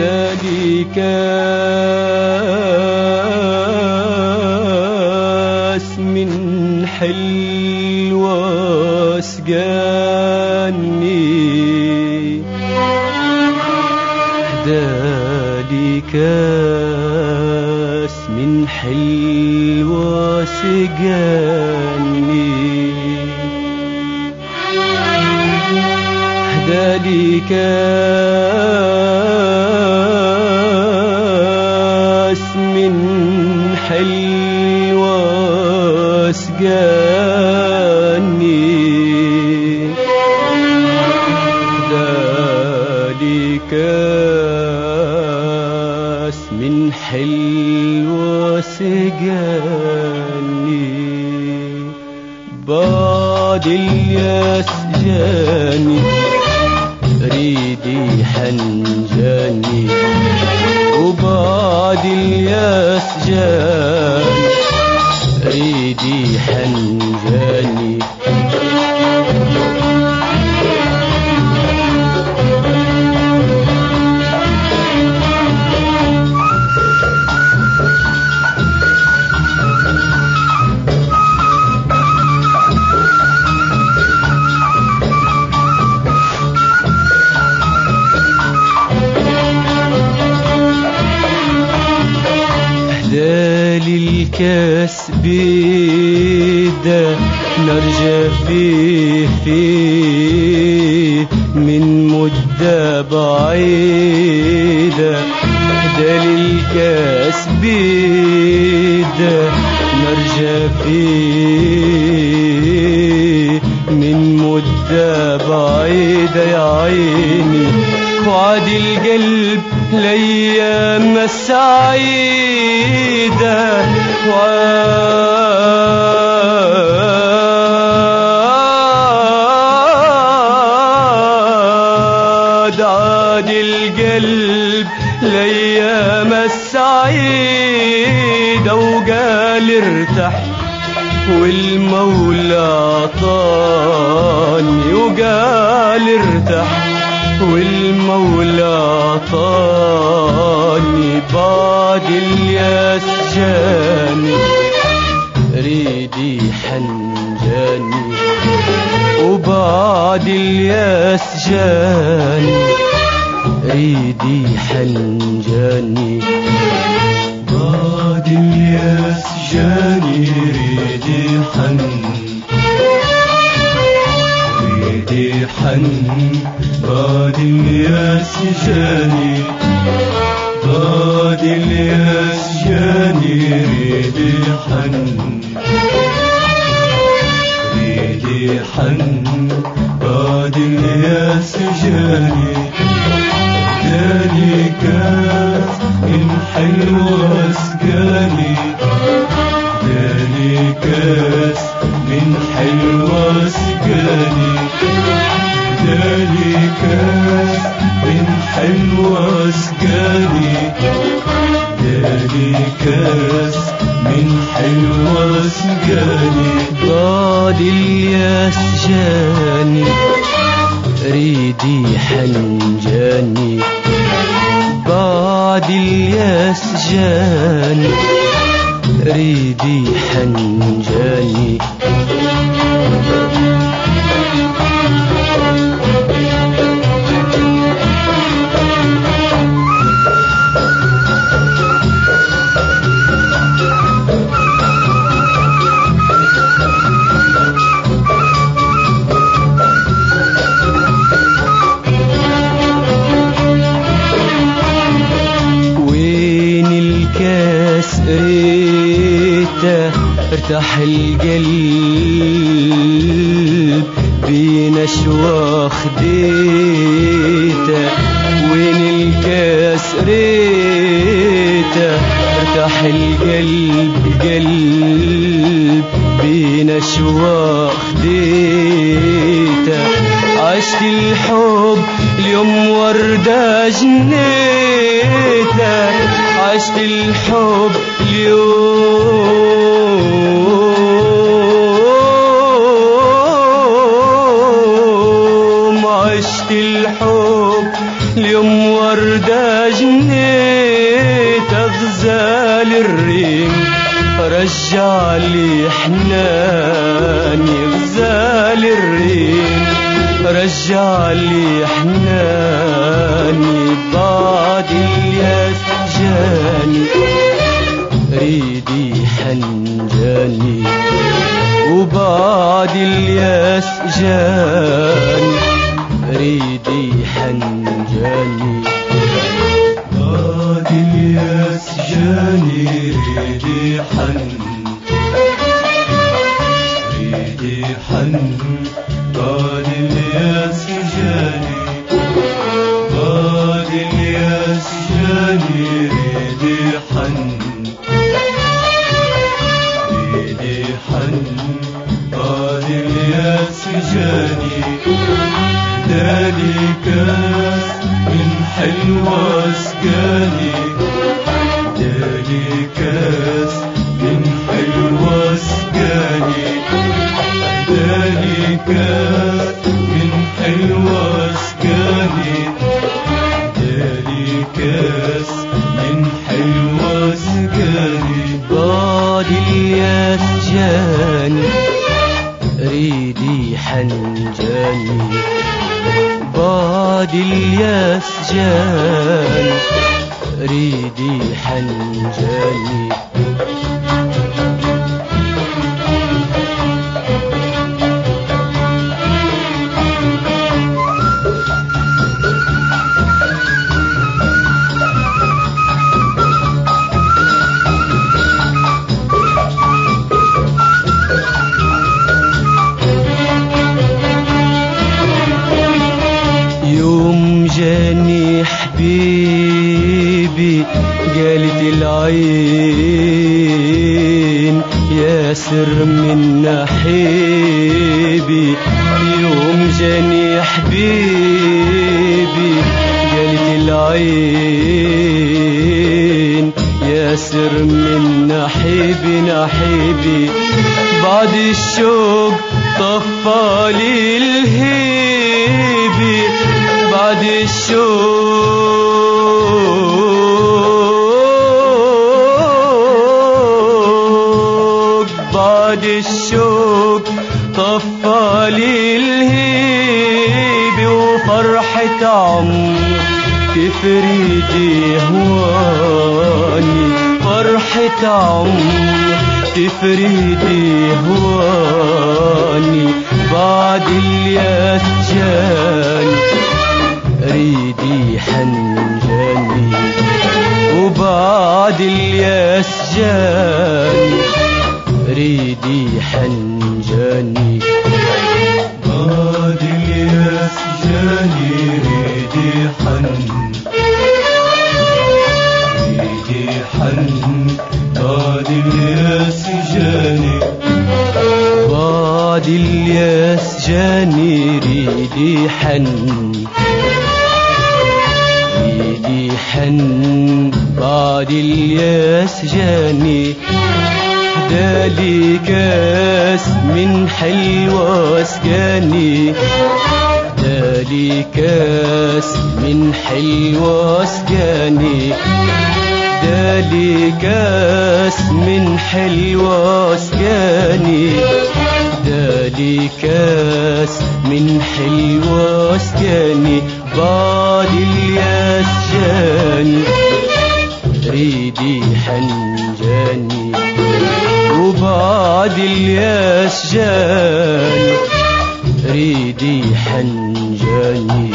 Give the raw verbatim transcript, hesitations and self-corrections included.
هدالي كاس من حلوة سقاني، هدالي كاس من حلوة سقاني، هدالي كاس من حلوة سقاني، هدالي كاس من حلوة سقاني، بعد الياس جاني ريدي حنجاني، وبعد الياس جاني ريدي حنجاني، الكاس بيده نرجع فيه فيه من مدة بعيدة، هدالي الكاس بيده نرجع فيه من مدة بعيدة يا عيني، وعد القلب الأيام السعيدة، وعاد عاد القلب الأيام السعيدة، وقال ارتاح والمولى عطاني، وقال ارتاح والمولى عطاني، بعد الياس جاني ريدي حنجاني، وبعد الياس جاني ريدي حنجاني، بعد الياس جاني ريدي حن ريدي حن، بعد الياس جاني بعد الياس جاني ريدي حن ريدي حن، بعد الياس جاني جاني كاس من حلوة سقاني، جاني كاس من حلوة سقاني، جاني كاس من حلوة سقاني، جاني كاس من حلوة سقاني، بعد الياس جاني ريدي حنجاني، بعد الياس جاني ريدي حنجاني، ارتاح القلب بنشوى خديته، وين الكاس ريته، ارتاح القلب قلب بنشوى خديته، عشت الحب اليوم وردة جنيته، عشت الحب اليوم، عشت الحب اليوم يوم وردة جنيت أغزال الريم رجع لي حناني غزال الريم رجع لي حناني بعد الياس جاني ريدي حنجاني وبعد الياس جاني ريدي حنجاني بعد الياس جاني ريدي حن ريدي حن بعد الياس جاني بعد الياس جاني ريدي حن ريدي حن بعد الياس جاني دالي كاس من حلوة سقاني دالي كاس من حلوة سقاني دالي كاس من حلوة سقاني دالي كاس من حلوة سقاني بعد الياس جاني ريدي حنجاني بعد الياس جاني ريدي حنجاني يوم جاني حبيبي قالت العين ياسر من نحيبي يوم جاني حبيبي قالت العين ياسر من نحيبي نحيبي بعد الشوق طفالي الهيبي بعد الشوق بعد الشوق طفالي الهيبي وفرحة عمر تفريدي هواني فرحة عمر تفريدي هواني بعد الياس جاني ريدي حنجاني وبعد الياس جاني ريدي حنجاني بعد الياس جاني ريدي حن ريدي حن بعد الياس جاني بعد الياس جاني ريدي حن ريدي حن بعد الياس جاني دالي كاس من حلوة سقاني دالي كاس من حلوة سقاني دالي كاس من حلوة سقاني دالي كاس من حلوة سقاني بعد الياس جاني ريدي حنجاني وبعد الياس جاني ريدي حنجاني